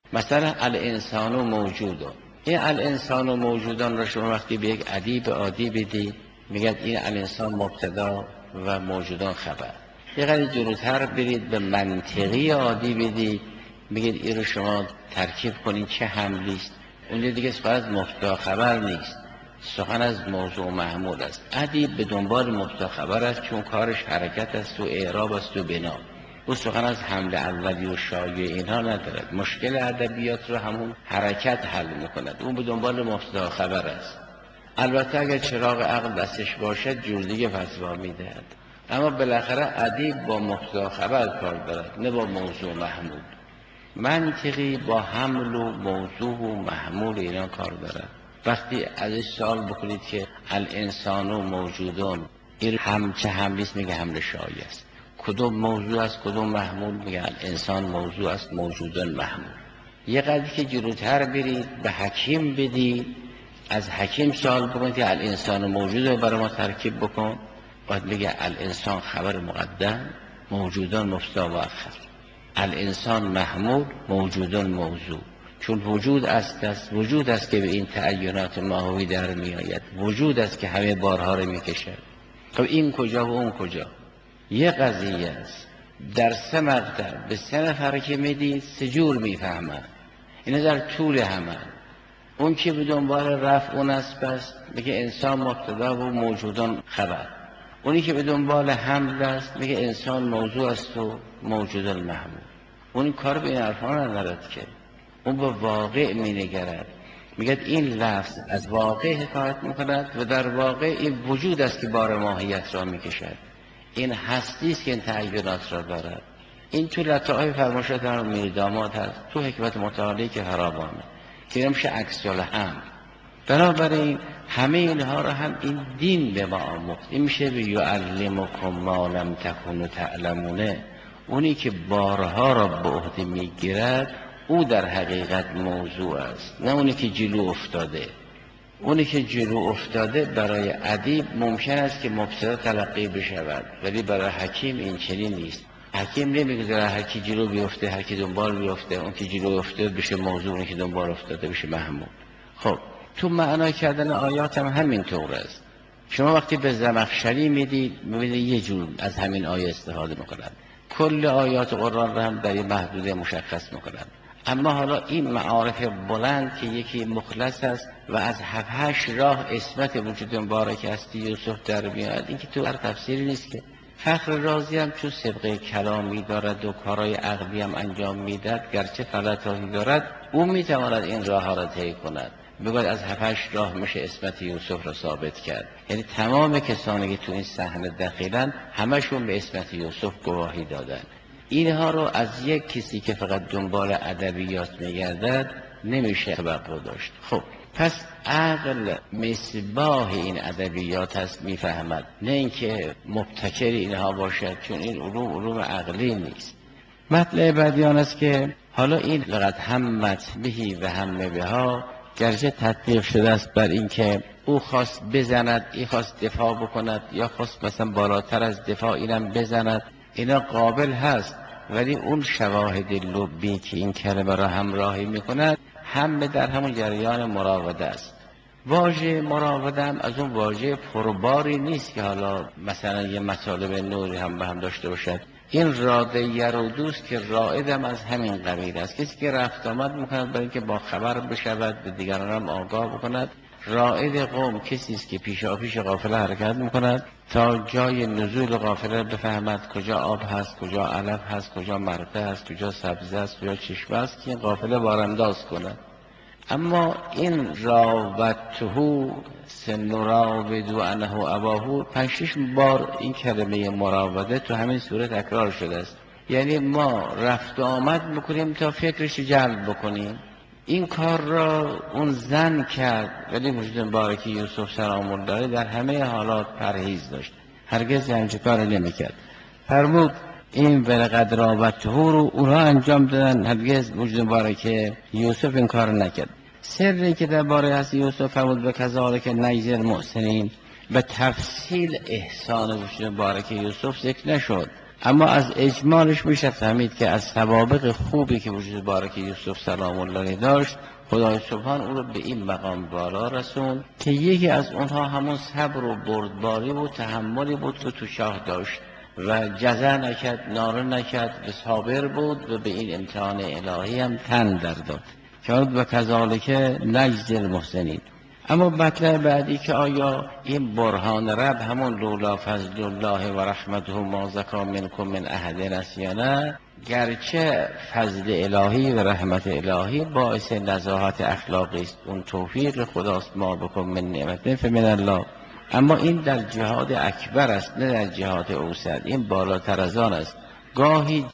مثلا الانسان موجود، این الانسان موجودان را شما وقتی به یک ادیب عادی بدید میگد این الانسان مبتدا و موجودان خبر. یه قدری جلوتر برید به منطقی عادی بدید میگید این رو شما ترکیب کنین چه حملی است. اونجا دیگه سخن از مبتدا خبر نیست، سخن از موضوع محمول است. ادیب به دنبال مبتدا خبر است چون کارش حرکت است و اعراب است و بنا. او سخن از حمل اولی و شایع اینها ندارد. مشکل ادبیات رو همون حرکت حل میکند. اون به دنبال مبتدا خبر است. البته اگر چراغ عقل دستش باشد جور دیگه فتوا میدهد، اما بالاخره ادیب با مبتدا خبر کار دارد نه با موضوع محمول. منطقی با حمل و موضوع و محمول اینا کار دارد. وقتی ازش سوال بکنید که الانسان موجودون، این هم چه حملی است، میگه حمل شایع است. کدوم موضوع است کدوم محمول، میگه الانسان موضوع است موجودون محمول. یه قدری که جلوتر برید به حکیم بدید، از حکیم سوال بکنید که الانسان موجود رو برای ما ترکیب بکن، باید بگه الانسان خبر مقدم موجودان مبتدا مؤخر، الانسان محمول موجودان موضوع. چون وجود است وجود است که به این تعینات ماهوی در می آید، وجود است که همه بارها رو می کشد. خب این کجا و اون کجا؟ یه قضیه است در سه مقطع به سه نفر که میدید سه جور میفهمن، اینا در طول همه. اون که به دنبال رفع اون است پس میگه انسان مبتدا و موجودان خبر. اونی که به دنبال حمل است میگه انسان موضوع است و موجودان محمول. اون کار به این حرفا ندارد که، اون به واقع مینگرد، میگه این لفظ از واقع حکایت میکند و در واقع این وجود است که بار ماهیت را میکشد، این هستی است که این تعینات را دارد. این تو لطائف فرمایشات میرداماد هست، تو حکمت متعالی که فراوانه که نمیشه عکس الهم. بنابراین همه اینها را هم این دین به ما آموخت. این میشه به یعلمکم ما لم تکونوا تعلمونه. اونی که بارها را به عهده میگیرد او در حقیقت موضوع است، نه اونی که جلو افتاده. اونی که جلو افتاده برای ادیب ممکن است که مبتدا تلقی بشود، ولی برای حکیم این چنین نیست. حکیم نمیگذاره هر کی جلو بیفته هر کی دنبال بیفته، اون که جلو افتاده بشه موضوع، اون که دنبال افتاده بشه محمول. خب تو معنا کردن آیات هم همین طور است. شما وقتی به زمخشری میدید میبینید یه جور از همین آیه استفاده میکنند، کل آیات قرآن را هم در یه محدوده مشخص میکنند. اما حالا این معارف بلند که یکی مخلص است و از 7-8 راه اسمت وجود مبارک هستی یوسف در میاد، این که تو هر تفسیری نیست که. فخر رازی هم چون سبقه کلامی دارد و کارهای عقلی هم انجام میداد، گرچه غلطاتی دارد، او میتواند این راه ها را طی کند. بگوید از 7-8 راه میشه اسمت یوسف را ثابت کرد. یعنی تمام کسانی که تو این صحنه دخیلن همشون به اسمت یوسف گواهی دادن. اینها رو از یک کسی که فقط دنبال ادبیات میگردد نمیشه توقع داشت. خب پس عقل مصباح این ادبیات هست، میفهمد، نه اینکه مبتکر اینها باشد، چون این علوم عقلی نیست. مطلع بعدی آن است که حالا این لقد همت بهی و هم بها گرچه تطبیق شده است بر این که او خواست بزند، این خواست دفاع بکند، یا خواست مثلا بالاتر از دفاع اینم بزند، اینا قابل هست، ولی اون شواهد لبی که این کلمه را همراهی میکند همه در همون جریان مراوده است. واژه مراوده هم از اون واژه پرباری نیست که حالا مثلا یه مطالب نوری هم به هم داشته باشد. این راده یرودوست که رائدم از همین قبیل است، کسی که رفت آمد میکند برای اینکه با خبر بشود به دیگران هم آگاه بکند. رائد قوم کسی است که پیشاپیش قافله حرکت میکند تا جای نزول قافله بفهمد کجا آب هست، کجا علف هست، کجا مرته هست، کجا سبزه است، کجا چشمه است، که این قافله بارانداز کند. اما این راودته سنراودو انه اباهو 5-6 بار این کلمه مراوده تو همین سوره تکرار شده است. یعنی ما رفت و آمد میکنیم تا فکرش جلب بکنیم. این کار را اون زن کرد، ولی وجود مبارک یوسف سلام الله علیه در همه حالات پرهیز داشت، هرگز همچین کار نمیکرد. فرمود این ولقد راودته رو اونها انجام دادن، هرگز وجود مبارک یوسف این کار نکرد. سری که درباره از یوسف فرمود و کذالک نجزی المحسنین، به تفصیل احسان وجود مبارک یوسف ذکر نشد. اما از اجمالش میشه فهمید که از سوابق خوبی که وجود بارک یوسف سلام الله علیه داشت، خدای سبحان او رو به این مقام بالا رسوند که یکی از اونها همون صبر و بردباری و تحملی بود که تو شاه داشت و جزع نکرد، ناله نکرد و صابر بود و به این امتحان الهی هم تن در داد. شاید و کذالک نجزی المحسنین. اما مطلب بعدی که آیا این برهان رب همون لولا فضل الله و رحمته ما زکا منکم من احد است یا نه، گرچه فضل الهی و رحمت الهی باعث نزاهت اخلاقی است، اون توفیق خداست، ما بکن من نعمت فمن الله، اما این در جهاد اکبر است نه در جهاد اوسط، این بالاتر از آن است. گاهی